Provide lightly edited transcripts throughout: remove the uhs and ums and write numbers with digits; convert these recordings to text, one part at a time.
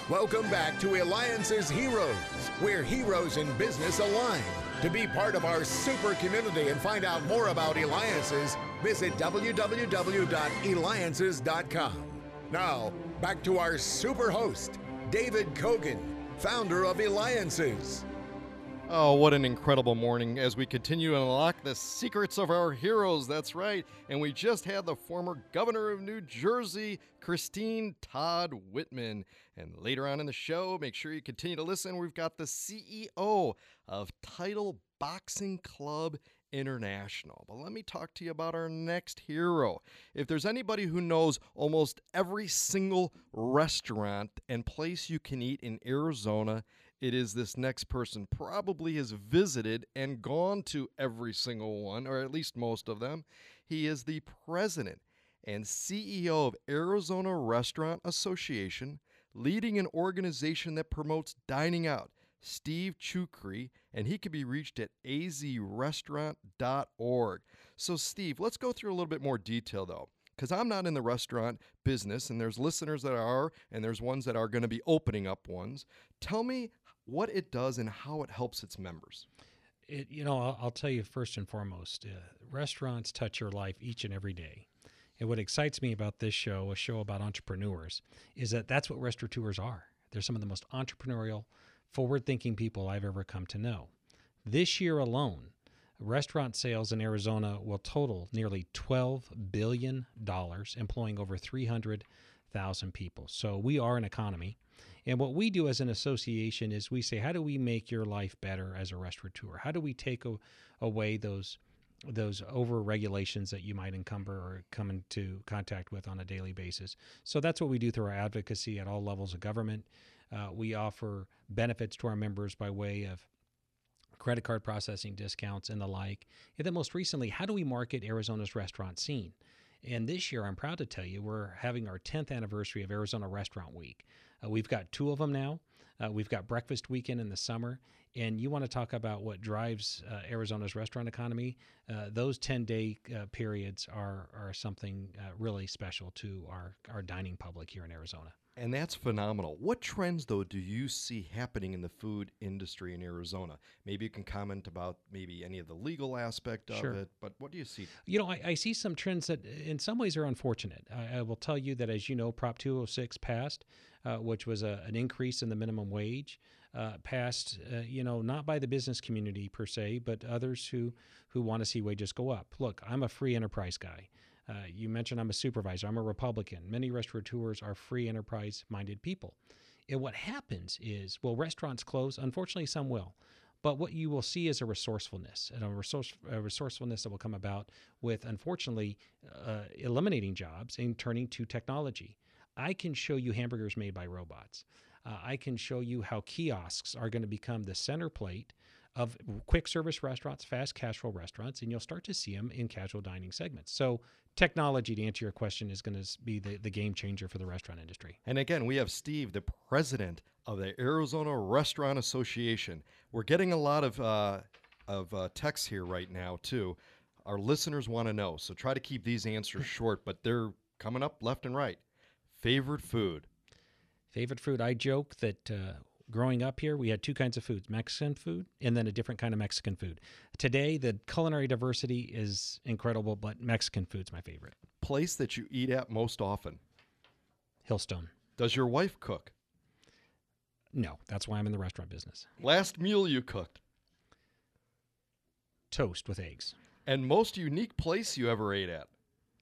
Welcome back to Alliance's Heroes, where heroes in business align. To be part of our super community and find out more about Alliances, visit www.alliances.com. Now, back to our super host, David Kogan, founder of Alliances. Oh, what an incredible morning as we continue to unlock the secrets of our heroes. That's right. And we just had the former governor of New Jersey, Christine Todd Whitman. And later on in the show, make sure you continue to listen. We've got the CEO of Title Boxing Club International. But let me talk to you about our next hero. If there's anybody who knows almost every single restaurant and place you can eat in Arizona, it is this next person. Probably has visited and gone to every single one, or at least most of them. He is the president and CEO of Arizona Restaurant Association, leading an organization that promotes dining out, Steve Chukri, and he can be reached at azrestaurant.org. So, Steve, let's go through a little bit more detail, though, because I'm not in the restaurant business, and there's listeners that are, and there's ones that are going to be opening up ones. Tell me what it does and how it helps its members. I'll tell you first and foremost, restaurants touch your life each and every day. And what excites me about this show, a show about entrepreneurs, is that that's what restaurateurs are. They're some of the most entrepreneurial, forward-thinking people I've ever come to know. This year alone, restaurant sales in Arizona will total nearly $12 billion, employing over 300,000 people. So we are an economy. And what we do as an association is we say, how do we make your life better as a restaurateur? How do we take away those over-regulations that you might encumber or come into contact with on a daily basis? So that's what we do through our advocacy at all levels of government. We offer benefits to our members by way of credit card processing discounts and the like. And then most recently, how do we market Arizona's restaurant scene? And this year, I'm proud to tell you, we're having our 10th anniversary of Arizona Restaurant Week. We've got 2 of them now. We've got Breakfast Weekend in the summer. And you want to talk about what drives Arizona's restaurant economy? Those 10-day periods are something really special to our dining public here in Arizona. And that's phenomenal. What trends, though, do you see happening in the food industry in Arizona? Maybe you can comment about maybe any of the legal aspect of Sure. it, but what do you see? I see some trends that in some ways are unfortunate. I will tell you that, as you know, Prop 206 passed, which was an increase in the minimum wage, passed, not by the business community per se, but others who want to see wages go up. Look, I'm a free enterprise guy. You mentioned I'm a supervisor. I'm a Republican. Many restaurateurs are free enterprise-minded people. And what happens is, restaurants close. Unfortunately, some will. But what you will see is a resourcefulness, and a resourcefulness that will come about with, unfortunately, eliminating jobs and turning to technology. I can show you hamburgers made by robots. I can show you how kiosks are going to become the center plate of quick service restaurants, fast casual restaurants, and you'll start to see them in casual dining segments. So technology, to answer your question, is going to be the game changer for the restaurant industry. And again, we have Steve, the president of the Arizona Restaurant Association. We're getting a lot of texts here right now, too. Our listeners want to know, so try to keep these answers short, but they're coming up left and right. Favorite food? Favorite food? I joke that growing up here, we had 2 kinds of foods, Mexican food and then a different kind of Mexican food. Today, the culinary diversity is incredible, but Mexican food's my favorite. Place that you eat at most often? Hillstone. Does your wife cook? No, that's why I'm in the restaurant business. Last meal you cooked? Toast with eggs. And most unique place you ever ate at?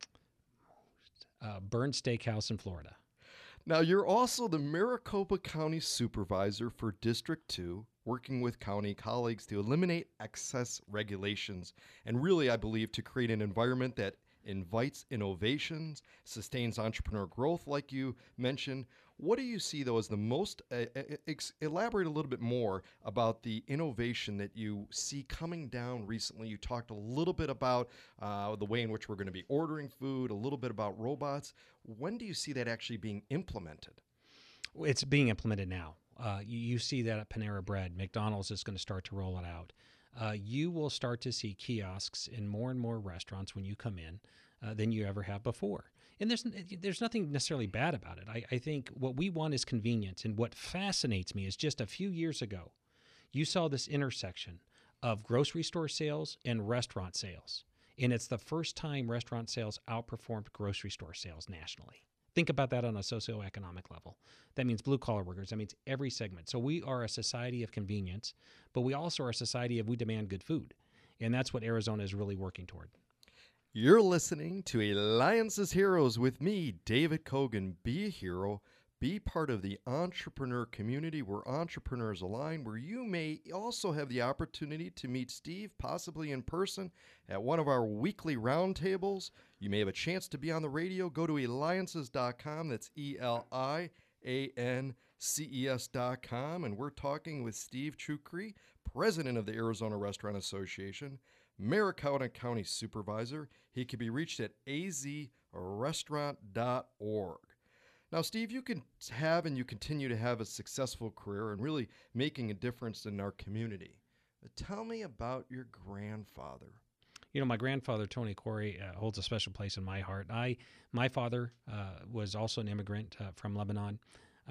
Burned Steakhouse in Florida. Now, you're also the Maricopa County Supervisor for District 2, working with county colleagues to eliminate excess regulations and really, I believe, to create an environment that invites innovations, sustains entrepreneur growth, like you mentioned. What do you see, though, as the most, elaborate a little bit more about the innovation that you see coming down recently? You talked a little bit about the way in which we're going to be ordering food, a little bit about robots. When do you see that actually being implemented? It's being implemented now. You see that at Panera Bread. McDonald's is going to start to roll it out. You will start to see kiosks in more and more restaurants when you come in. than you ever have before. And there's nothing necessarily bad about it. I think what we want is convenience. And what fascinates me is just a few years ago, you saw this intersection of grocery store sales and restaurant sales. And it's the first time restaurant sales outperformed grocery store sales nationally. Think about that on a socioeconomic level. That means blue-collar workers. That means every segment. So we are a society of convenience, but we also are a society of we demand good food. And that's what Arizona is really working toward. You're listening to Alliance's Heroes with me, David Kogan. Be a hero. Be part of the entrepreneur community where entrepreneurs align, where you may also have the opportunity to meet Steve, possibly in person, at one of our weekly roundtables. You may have a chance to be on the radio. Go to alliances.com. That's ELIANCES.com. And we're talking with Steve Chukri, president of the Arizona Restaurant Association, Maricopa County Supervisor. He can be reached at azrestaurant.org. Now, Steve, you can have and you continue to have a successful career and really making a difference in our community. But tell me about your grandfather. You know, my grandfather, Tony Corey, holds a special place in my heart. My father was also an immigrant from Lebanon,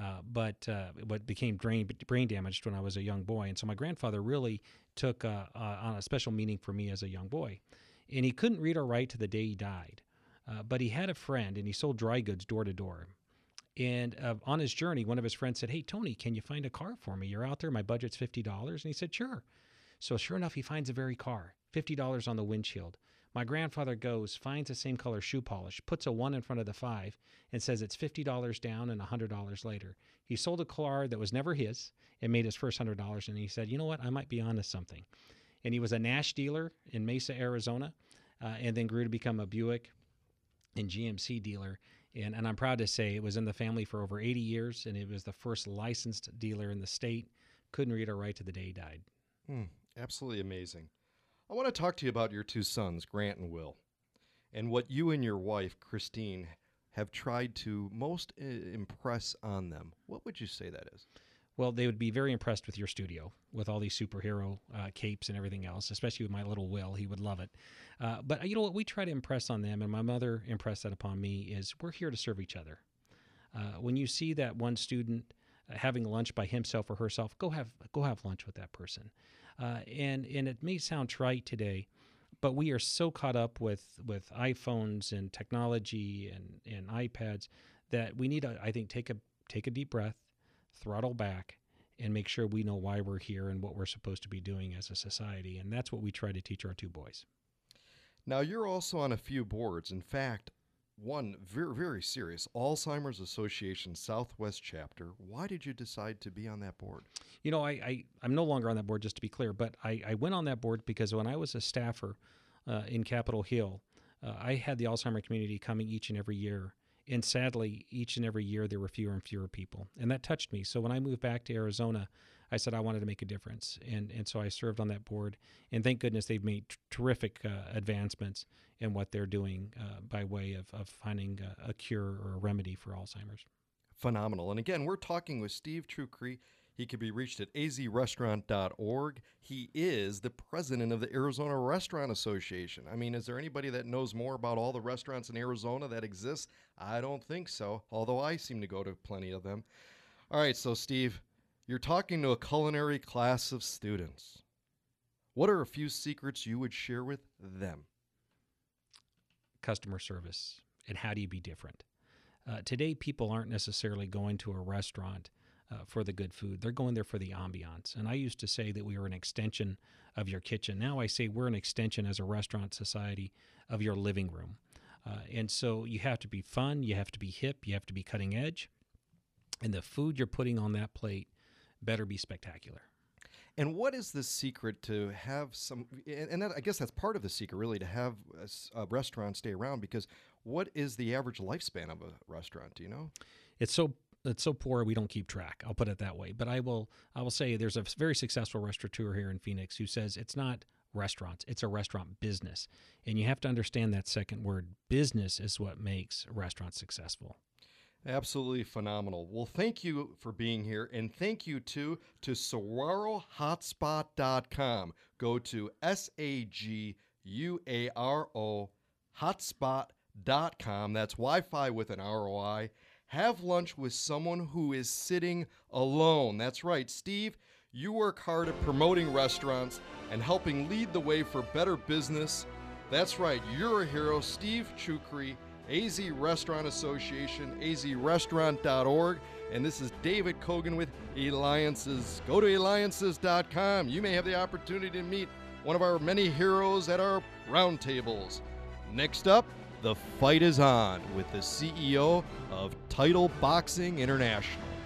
but became brain damaged when I was a young boy. And so my grandfather really took on a special meaning for me as a young boy. And he couldn't read or write to the day he died. But he had a friend, and he sold dry goods door to door. And on his journey, one of his friends said, "Hey, Tony, can you find a car for me? You're out there. My budget's $50. And he said, "Sure." So sure enough, he finds the very car, $50 on the windshield. My grandfather goes, finds the same color shoe polish, puts a 1 in front of the 5, and says it's $50 down and $100 later. He sold a car that was never his and made his first $100. And he said, "You know what? I might be onto something." And he was a Nash dealer in Mesa, Arizona, and then grew to become a Buick and GMC dealer. And I'm proud to say it was in the family for over 80 years, and it was the first licensed dealer in the state. Couldn't read or write to the day he died. Absolutely amazing. I want to talk to you about your two sons, Grant and Will, and what you and your wife, Christine, have tried to most impress on them. What would you say that is? Well, they would be very impressed with your studio, with all these superhero capes and everything else, especially with my little Will. He would love it. But you know what we try to impress on them, and my mother impressed that upon me, is we're here to serve each other. When you see that one student having lunch by himself or herself, go have lunch with that person. And it may sound trite today, but we are so caught up with iPhones and technology and iPads that we need to, I think, take a deep breath, throttle back, and make sure we know why we're here and what we're supposed to be doing as a society. And that's what we try to teach our two boys. Now, you're also on a few boards. In fact, one very, very serious, Alzheimer's Association Southwest chapter. Why did you decide to be on that board? You know, I'm no longer on that board, just to be clear, but I went on that board because when I was a staffer in Capitol Hill, I had the Alzheimer community coming each and every year. And sadly, each and every year, there were fewer and fewer people. And that touched me. So when I moved back to Arizona, I said I wanted to make a difference. And so I served on that board. And thank goodness they've made terrific advancements in what they're doing by way of finding a cure or a remedy for Alzheimer's. Phenomenal. And again, we're talking with Steve Chukri. He can be reached at azrestaurant.org. He is the president of the Arizona Restaurant Association. I mean, is there anybody that knows more about all the restaurants in Arizona that exist? I don't think so, although I seem to go to plenty of them. All right, so Steve, you're talking to a culinary class of students. What are a few secrets you would share with them? Customer service, and how do you be different? Today, people aren't necessarily going to a restaurant for the good food. They're going there for the ambiance. And I used to say that we were an extension of your kitchen. Now I say we're an extension as a restaurant society of your living room. And so you have to be fun, you have to be hip, you have to be cutting edge. And the food you're putting on that plate better be spectacular. And what is the secret to have some, and that, I guess that's part of the secret really, to have a restaurant stay around, because what is the average lifespan of a restaurant, do you know? It's so poor we don't keep track. I'll put it that way. But I will say there's a very successful restaurateur here in Phoenix who says it's not restaurants, it's a restaurant business. And you have to understand that second word. Business is what makes restaurants successful. Absolutely phenomenal. Well, thank you for being here, and thank you too to SaguaroHotspot.com. Go to SAGUARO Hotspot.com. Wi-Fi.com. That's Wi-Fi with an ROI. Have lunch with someone who is sitting alone. That's right, Steve. You work hard at promoting restaurants and helping lead the way for better business. That's right, you're a hero. Steve Chukri, AZ Restaurant Association, azrestaurant.org. And this is David Kogan with Alliances. Go to alliances.com. You may have the opportunity to meet one of our many heroes at our roundtables. Next up, the fight is on with the CEO of Title Boxing International.